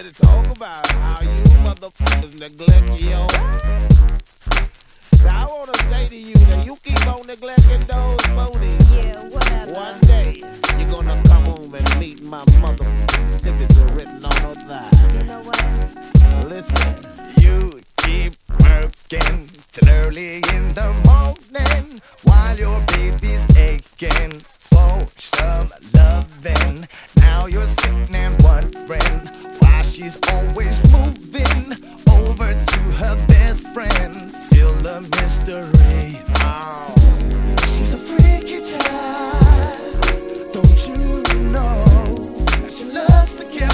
to talk about how you motherfuckers neglect your. Now I wanna say to you that you keep on neglecting those booties. Yeah, whatever. One day you're gonna come home and meet my motherfucking signature written on her thigh. You know what? Listen. You keep working till early in the morning while your baby's aching for some loving. Now you're sitting and wondering why she's always moving over to her best friend. Still a mystery. Oh. She's a freaky child. Don't you know that she loves to get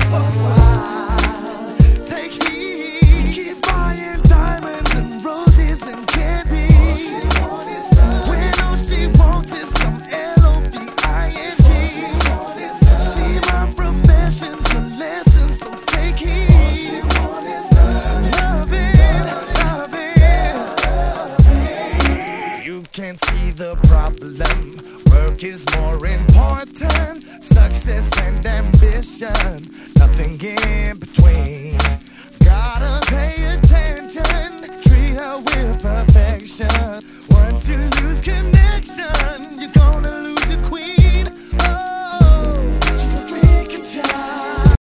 wild? Take heed. Keep buying diamonds and roses and candy. When all she wants is some L-O-V-I-N-G. See, my profession's a lesson, so take heed. Love it. You can't see the problem. Work is more important. Success and ambition, nothing in between. Gotta pay attention, treat her with perfection. Once you lose connection, you're gonna lose